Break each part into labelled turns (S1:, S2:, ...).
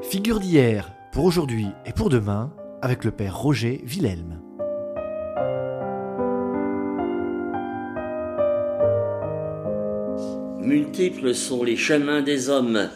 S1: Figure d'hier, pour aujourd'hui et pour demain, avec le père Roger Wilhelm.
S2: Multiples sont les chemins des hommes.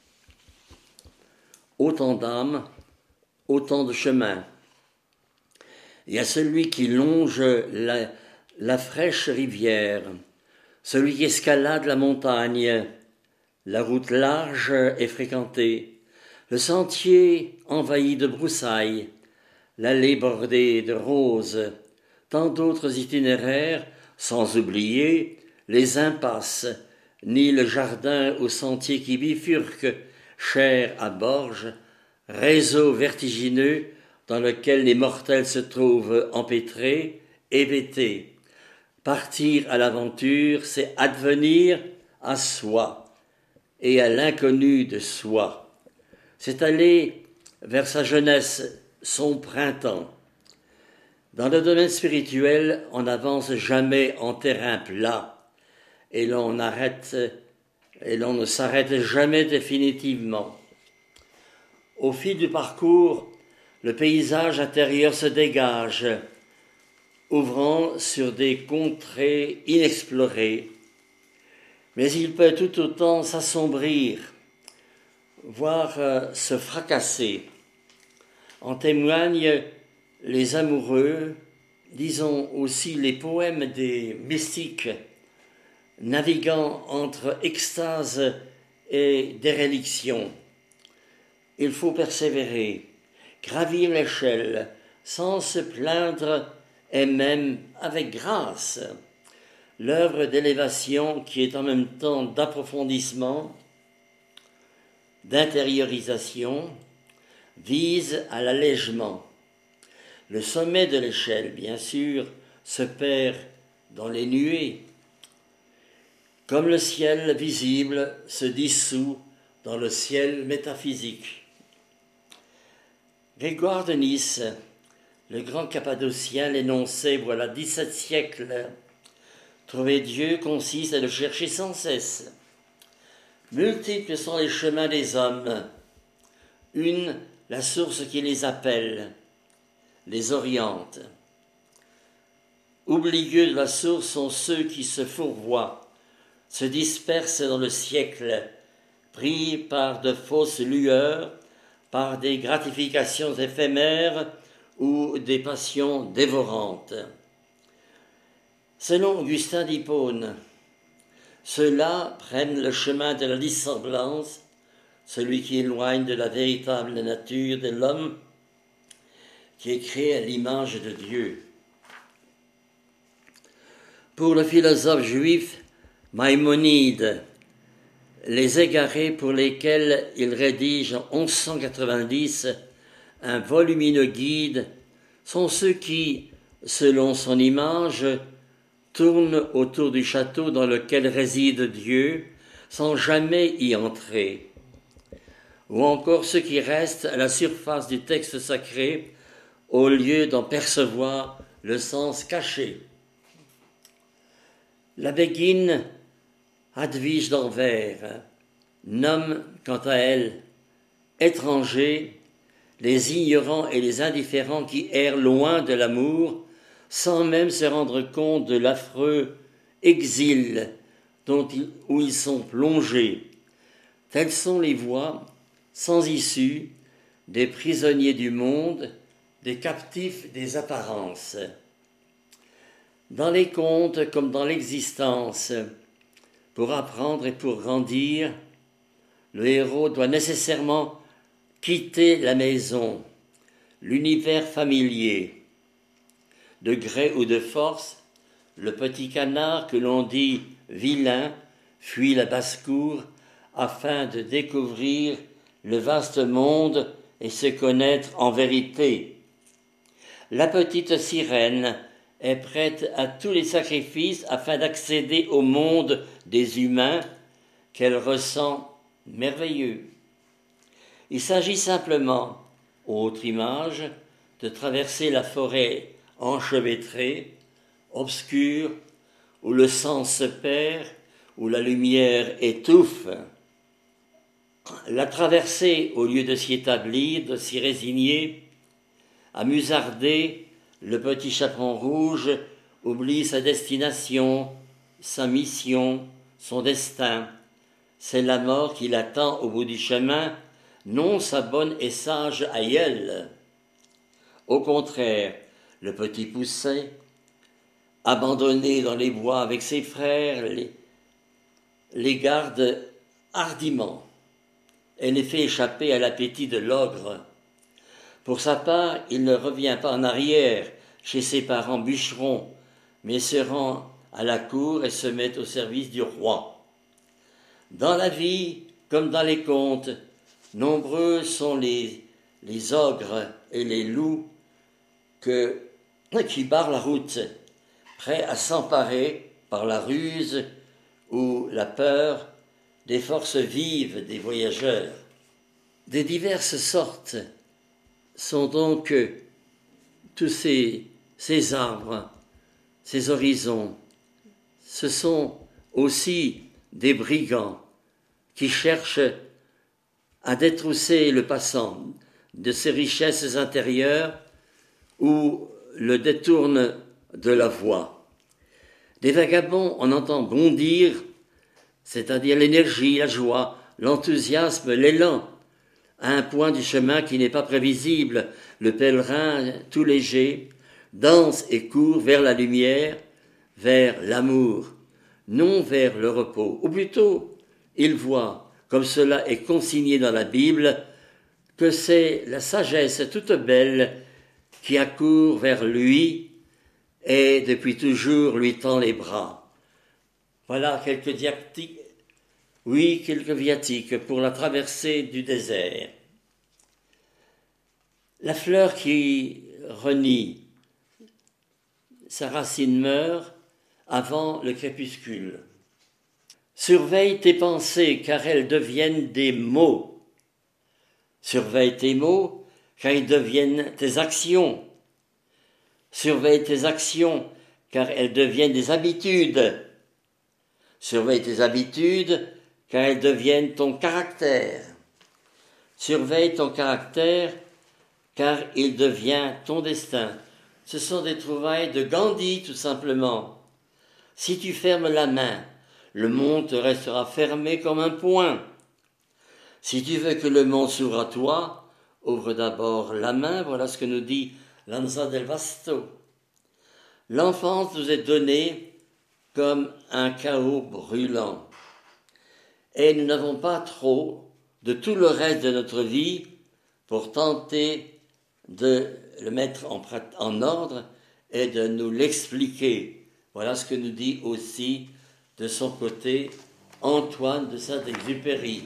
S2: Autant d'âmes, autant de chemins. Il y a celui qui longe la fraîche rivière, celui qui escalade la montagne, la route large et fréquentée, le sentier envahi de broussailles, l'allée bordée de roses, tant d'autres itinéraires, sans oublier les impasses, ni le jardin aux sentiers qui bifurquent, cher à Borges, réseau vertigineux dans lequel les mortels se trouvent empêtrés, hébétés. Partir à l'aventure, c'est advenir à soi et à l'inconnu de soi. C'est aller vers sa jeunesse, son printemps. Dans le domaine spirituel, on n'avance jamais en terrain plat et l'on ne s'arrête jamais définitivement. Au fil du parcours, le paysage intérieur se dégage, ouvrant sur des contrées inexplorées. Mais il peut tout autant s'assombrir, voire se fracasser. En témoignent les amoureux, disons aussi les poèmes des mystiques, naviguant entre extase et déréliction. Il faut persévérer, gravir l'échelle, sans se plaindre et même avec grâce. L'œuvre d'élévation qui est en même temps d'approfondissement, d'intériorisation, vise à l'allègement. Le sommet de l'échelle, bien sûr, se perd dans les nuées, comme le ciel visible se dissout dans le ciel métaphysique. Grégoire de Nice, le grand Cappadocien, l'énonçait voilà 17 siècles. Trouver Dieu consiste à le chercher sans cesse. Multiples sont les chemins des hommes. Une, la source qui les appelle, les oriente. Oublieux de la source sont ceux qui se fourvoient, se dispersent dans le siècle, pris par de fausses lueurs, par des gratifications éphémères ou des passions dévorantes. Selon Augustin d'Hippone, ceux-là prennent le chemin de la dissemblance, celui qui éloigne de la véritable nature de l'homme, qui est créé à l'image de Dieu. Pour le philosophe juif Maïmonide, les égarés pour lesquels il rédige en 1190 un volumineux guide sont ceux qui, selon son image, tournent autour du château dans lequel réside Dieu sans jamais y entrer, ou encore ceux qui restent à la surface du texte sacré au lieu d'en percevoir le sens caché. La Béguine, Hadvige d'Anvers, nomme quant à elle étrangers les ignorants et les indifférents qui errent loin de l'amour sans même se rendre compte de l'affreux exil où ils sont plongés. Telles sont les voies sans issue des prisonniers du monde, des captifs des apparences. Dans les contes comme dans l'existence, pour apprendre et pour grandir, le héros doit nécessairement quitter la maison, l'univers familier. De gré ou de force, le petit canard que l'on dit vilain fuit la basse-cour afin de découvrir le vaste monde et se connaître en vérité. La petite sirène est prête à tous les sacrifices afin d'accéder au monde des humains qu'elle ressent merveilleux. Il s'agit simplement, autre image, de traverser la forêt enchevêtrée, obscure, où le sang se perd, où la lumière étouffe. La traversée, au lieu de s'y établir, de s'y résigner, à musarder, le petit chaperon rouge oublie sa destination, sa mission, son destin. C'est la mort qui l'attend au bout du chemin, non sa bonne et sage aïeule. Au contraire, le petit pousset, abandonné dans les bois avec ses frères, les garde hardiment et les fait échapper à l'appétit de l'ogre. Pour sa part, il ne revient pas en arrière chez ses parents bûcherons, mais se rend à la cour et se met au service du roi. Dans la vie, comme dans les contes, nombreux sont les ogres et les loups qui barrent la route, prêts à s'emparer par la ruse ou la peur des forces vives des voyageurs. Des diverses sortes sont donc tous ces arbres, ces horizons. Ce sont aussi des brigands qui cherchent à détrousser le passant de ses richesses intérieures ou le détournent de la voie. Des vagabonds, on entend bondir, c'est-à-dire l'énergie, la joie, l'enthousiasme, l'élan, à un point du chemin qui n'est pas prévisible. Le pèlerin, tout léger, danse et court vers la lumière, vers l'amour, non vers le repos. Ou plutôt, il voit, comme cela est consigné dans la Bible, que c'est la sagesse toute belle qui accourt vers lui et depuis toujours lui tend les bras. Voilà quelques viatiques pour la traversée du désert. La fleur qui renie, sa racine meurt avant le crépuscule. Surveille tes pensées, car elles deviennent des mots. Surveille tes mots, car ils deviennent tes actions. Surveille tes actions, car elles deviennent des habitudes. Surveille tes habitudes, car elles deviennent ton caractère. Surveille ton caractère, car il devient ton destin. Ce sont des trouvailles de Gandhi, tout simplement. Si tu fermes la main, le monde te restera fermé comme un poing. Si tu veux que le monde s'ouvre à toi, ouvre d'abord la main, voilà ce que nous dit Lanza del Vasto. L'enfance nous est donnée comme un chaos brûlant. Et nous n'avons pas trop de tout le reste de notre vie pour tenter de le mettre en ordre et de nous l'expliquer. Voilà ce que nous dit aussi de son côté Antoine de Saint-Exupéry.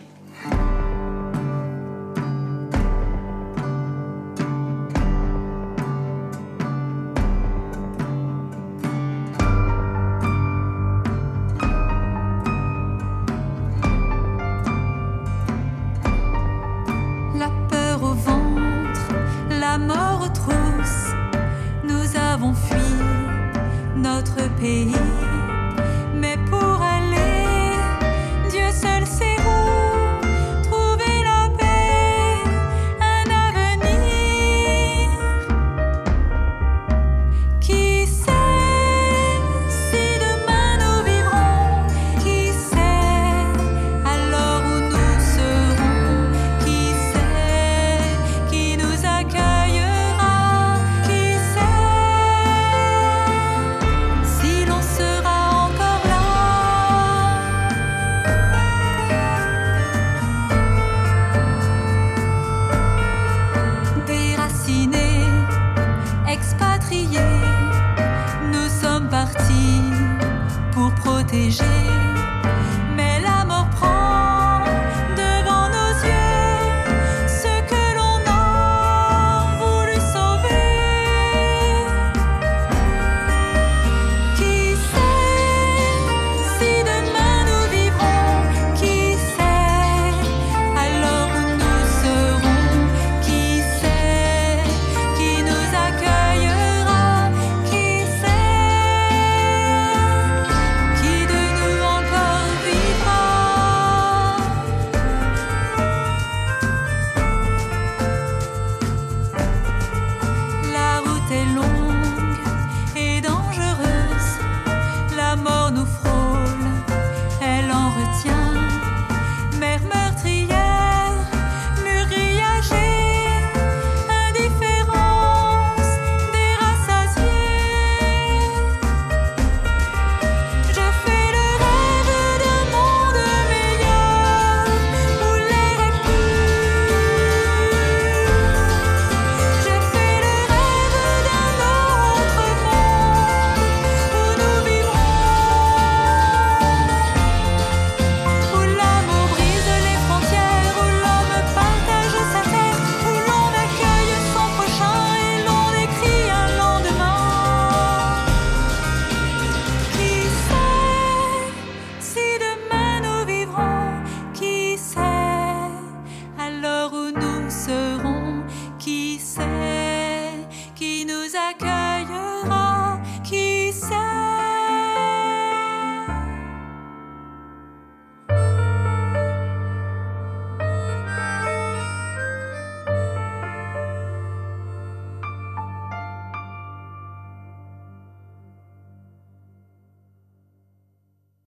S3: La peur au ventre, la mort aux trousses, nous avons fui notre pays. Mais pour aller, Dieu seul sait où trouver la paix, un avenir. Qui sait si demain nous vivrons? Qui sait alors où nous serons? Qui sait qui nous accueillera? Qui sait si l'on sera encore là? Déracinés, expatriés, nous sommes partis pour protéger